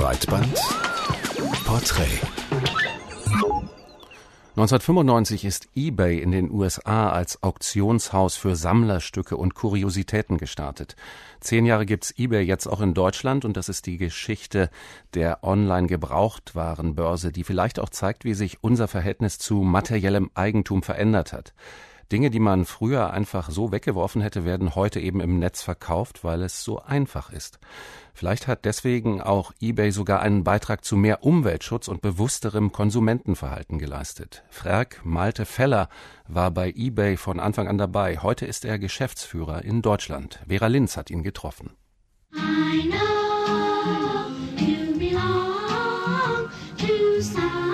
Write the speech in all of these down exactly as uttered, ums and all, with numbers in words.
Breitband Porträt. neunzehnhundertfünfundneunzig ist eBay in den U S A als Auktionshaus für Sammlerstücke und Kuriositäten gestartet. Zehn Jahre gibt's eBay jetzt auch in Deutschland und das ist die Geschichte der Online-Gebrauchtwarenbörse, die vielleicht auch zeigt, wie sich unser Verhältnis zu materiellem Eigentum verändert hat. Dinge, die man früher einfach so weggeworfen hätte, werden heute eben im Netz verkauft, weil es so einfach ist. Vielleicht hat deswegen auch eBay sogar einen Beitrag zu mehr Umweltschutz und bewussterem Konsumentenverhalten geleistet. Frerk Malte Feller war bei eBay von Anfang an dabei. Heute ist er Geschäftsführer in Deutschland. Vera Linz hat ihn getroffen. I know you belong to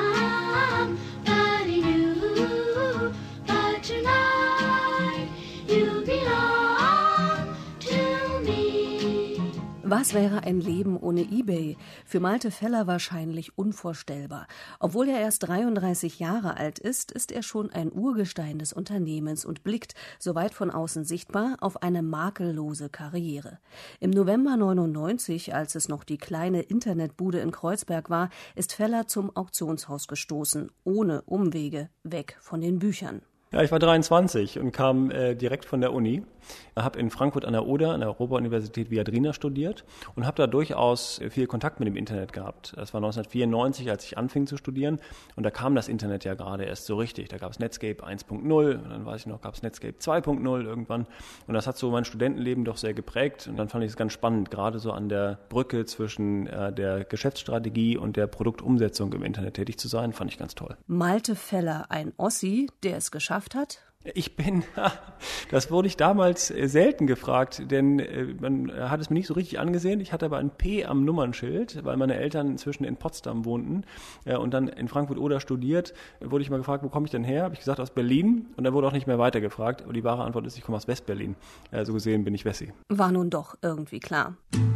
somebody new, but tonight you belong to me. Was wäre ein Leben ohne eBay? Für Malte Feller wahrscheinlich unvorstellbar. Obwohl er erst dreiunddreißig Jahre alt ist, ist er schon ein Urgestein des Unternehmens und blickt, soweit von außen sichtbar, auf eine makellose Karriere. Im November neunundneunzig, als es noch die kleine Internetbude in Kreuzberg war, ist Feller zum Auktionshaus gestoßen, ohne Umwege, weg von den Büchern. Ja, ich war dreiundzwanzig und kam äh, direkt von der Uni. Habe in Frankfurt an der Oder, an der Europa-Universität Viadrina studiert und habe da durchaus viel Kontakt mit dem Internet gehabt. Das war neunzehnhundertvierundneunzig, als ich anfing zu studieren und da kam das Internet ja gerade erst so richtig. Da gab es Netscape eins Punkt null und dann weiß ich noch, gab es Netscape zwei Punkt null irgendwann und das hat so mein Studentenleben doch sehr geprägt und dann fand ich es ganz spannend, gerade so an der Brücke zwischen äh, der Geschäftsstrategie und der Produktumsetzung im Internet tätig zu sein, fand ich ganz toll. Malte Feller, ein Ossi, der es geschafft hat? Ich bin, das wurde ich damals selten gefragt, denn man hat es mir nicht so richtig angesehen. Ich hatte aber ein P am Nummernschild, weil meine Eltern inzwischen in Potsdam wohnten und dann in Frankfurt-Oder studiert. Wurde ich mal gefragt, wo komme ich denn her? Habe ich gesagt, aus Berlin. Und dann wurde auch nicht mehr weiter gefragt. Aber die wahre Antwort ist, ich komme aus West-Berlin. So gesehen bin ich Wessi. War nun doch irgendwie klar.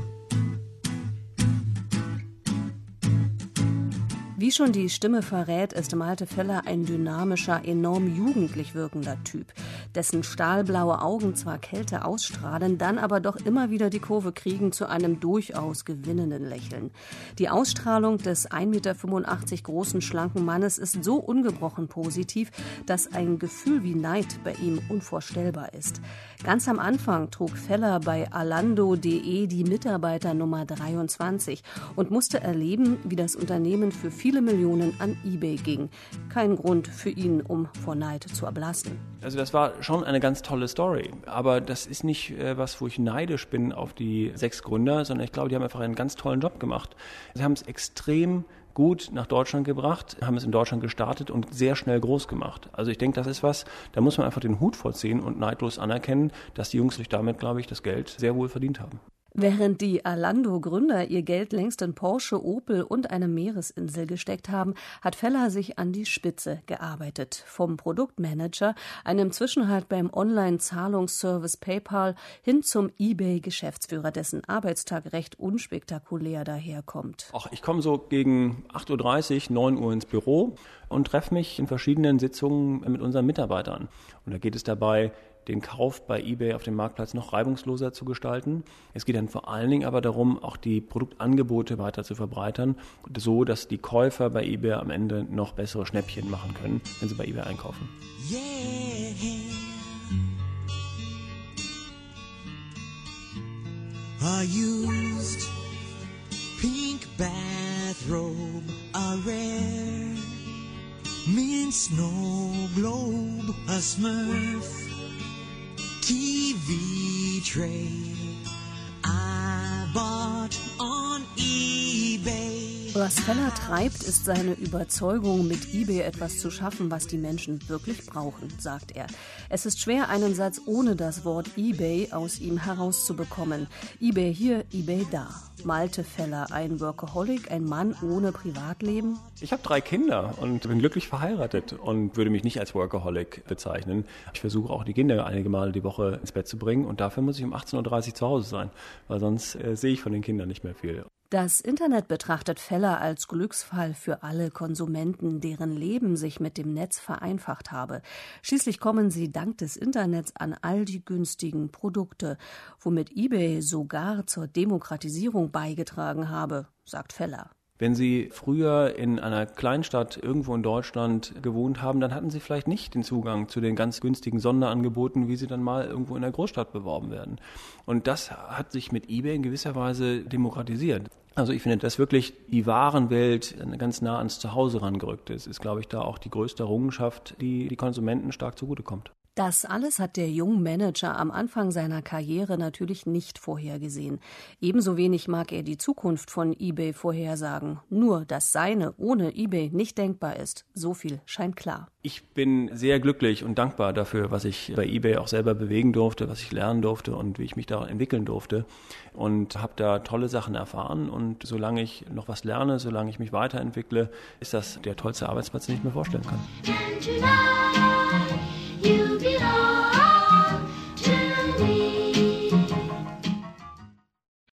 Wie schon die Stimme verrät, ist Malte Feller ein dynamischer, enorm jugendlich wirkender Typ, dessen stahlblaue Augen zwar Kälte ausstrahlen, dann aber doch immer wieder die Kurve kriegen zu einem durchaus gewinnenden Lächeln. Die Ausstrahlung des ein Meter fünfundachtzig großen, schlanken Mannes ist so ungebrochen positiv, dass ein Gefühl wie Neid bei ihm unvorstellbar ist. Ganz am Anfang trug Feller bei Alando punkt de die Mitarbeiternummer dreiundzwanzig und musste erleben, wie das Unternehmen für viele Millionen an eBay ging. Kein Grund für ihn, um vor Neid zu erblassen. Also das war schon eine ganz tolle Story, aber das ist nicht äh, was, wo ich neidisch bin auf die sechs Gründer, sondern ich glaube, die haben einfach einen ganz tollen Job gemacht. Sie haben es extrem gut nach Deutschland gebracht, haben es in Deutschland gestartet und sehr schnell groß gemacht. Also ich denke, das ist was, da muss man einfach den Hut vorziehen und neidlos anerkennen, dass die Jungs sich damit, glaube ich, das Geld sehr wohl verdient haben. Während die Alando-Gründer ihr Geld längst in Porsche, Opel und eine Meeresinsel gesteckt haben, hat Feller sich an die Spitze gearbeitet. Vom Produktmanager, einem Zwischenhalt beim Online-Zahlungsservice PayPal, hin zum eBay-Geschäftsführer, dessen Arbeitstag recht unspektakulär daherkommt. Ach, ich komme so gegen acht Uhr dreißig, neun Uhr ins Büro und treffe mich in verschiedenen Sitzungen mit unseren Mitarbeitern. Und da geht es dabei, den Kauf bei eBay auf dem Marktplatz noch reibungsloser zu gestalten. Es geht dann vor allen Dingen aber darum, auch die Produktangebote weiter zu verbreitern, so dass die Käufer bei eBay am Ende noch bessere Schnäppchen machen können, wenn sie bei eBay einkaufen. Yeah. A used pink bathrobe, a rare mint snow globe, a Smurf T V tray I bought on eBay. Was Feller treibt, ist seine Überzeugung, mit eBay etwas zu schaffen, was die Menschen wirklich brauchen, sagt er. Es ist schwer, einen Satz ohne das Wort eBay aus ihm herauszubekommen. eBay hier, eBay da. Malte Feller, ein Workaholic, ein Mann ohne Privatleben? Ich habe drei Kinder und bin glücklich verheiratet und würde mich nicht als Workaholic bezeichnen. Ich versuche auch die Kinder einige Male die Woche ins Bett zu bringen und dafür muss ich um achtzehn Uhr dreißig zu Hause sein, weil sonst äh, sehe ich von den Kindern nicht mehr viel. Das Internet betrachtet Feller als Glücksfall für alle Konsumenten, deren Leben sich mit dem Netz vereinfacht habe. Schließlich kommen sie dank des Internets an all die günstigen Produkte, womit eBay sogar zur Demokratisierung beigetragen habe. sagt Feller. Wenn Sie früher in einer Kleinstadt irgendwo in Deutschland gewohnt haben, dann hatten Sie vielleicht nicht den Zugang zu den ganz günstigen Sonderangeboten, wie sie dann mal irgendwo in der Großstadt beworben werden. Und das hat sich mit eBay in gewisser Weise demokratisiert. Also ich finde, dass wirklich die Warenwelt ganz nah ans Zuhause rangerückt ist, ist, glaube ich, da auch die größte Errungenschaft, die die Konsumenten stark zugutekommt. Das alles hat der Jungmanager am Anfang seiner Karriere natürlich nicht vorhergesehen. Ebenso wenig mag er die Zukunft von eBay vorhersagen. Nur, dass seine ohne eBay nicht denkbar ist, so viel scheint klar. Ich bin sehr glücklich und dankbar dafür, was ich bei eBay auch selber bewegen durfte, was ich lernen durfte und wie ich mich da entwickeln durfte. Und habe da tolle Sachen erfahren. Und solange ich noch was lerne, solange ich mich weiterentwickle, ist das der tollste Arbeitsplatz, den ich mir vorstellen kann. And tonight